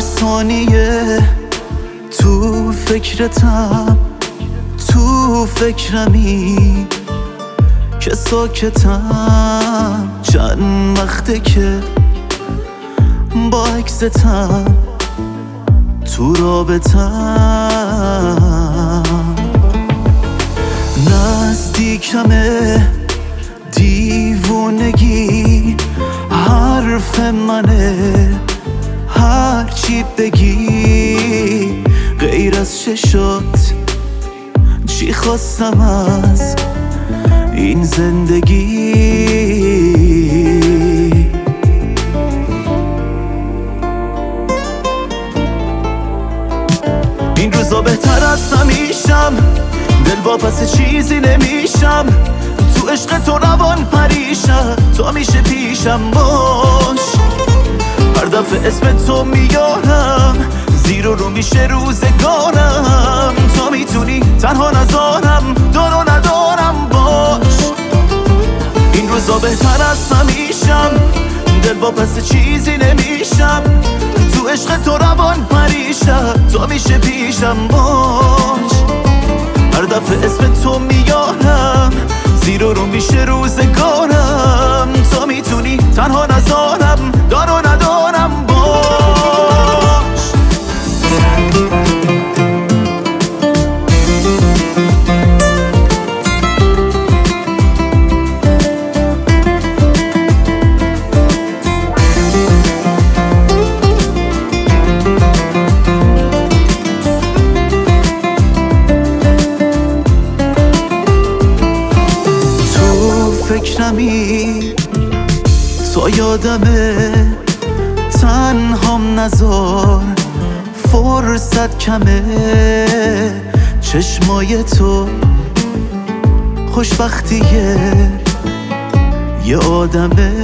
ثانیه تو فکرتم، تو فکرمی که ساکتم. چند وقته که با عکستم تو رابطم. نزدیکمه دیوونگی، حرف منه هرچی بگی. غیر از چشات چی خواستم از این زندگی؟ این روزا بهتر از همیشم، دل واپس چیزی نمیشم. تو عشق تو روان پریشم، تو همیشه پیشم باش. هر دفعه اسم تو میارم، زیر و رو میشه روزگارم. تو میتونی تنها نذارم، دار و ندارم باش. این روزا بهتر از همیشم، دل واپس چیزی نمیشم. تو عشق تو روان پریشم، تو میشه پیشم باش. هر دفعه اسم تو میارم، زیر و رو میشه روزگارم. تو میتونی تنها نذارم، دار و ندارم باش. فکرمی تو یادمه، تنهام نذار، فرصت کمه. چشمای تو خوشبختیه یه آدمه.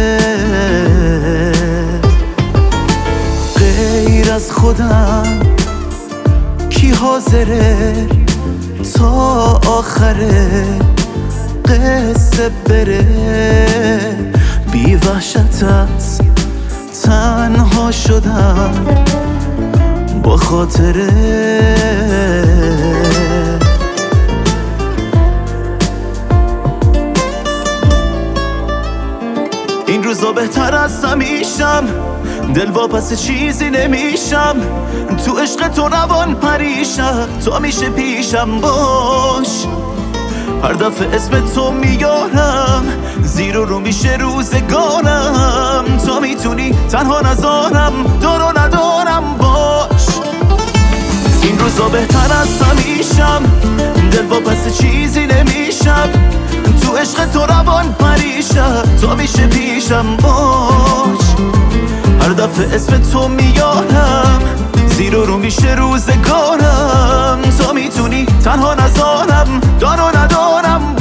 غیر از خودم کی حاضره تا آخره قصه بره؟ بی وحشتت تنها شدم با خاطره. این روزا بهتر از همیشم، دل واپس چیزی نمیشم. تو عشق تو روان پریشم، تو میشه پیشم باش. هر دفعه اسم تو میارم، زیر و رو میشه روزگارم. تو میتونی تنها نذارم، دار و ندارم باش. این روزا بهتر از همیشم، دل واپس چیزی نمیشم. تو عشق تو روان پریشم، تو میشه پیشم باش. هر دفعه اسم تو میارم، زیر و رو میشه روزگارم. تو میتونی تنها نذارم، دار و ندارم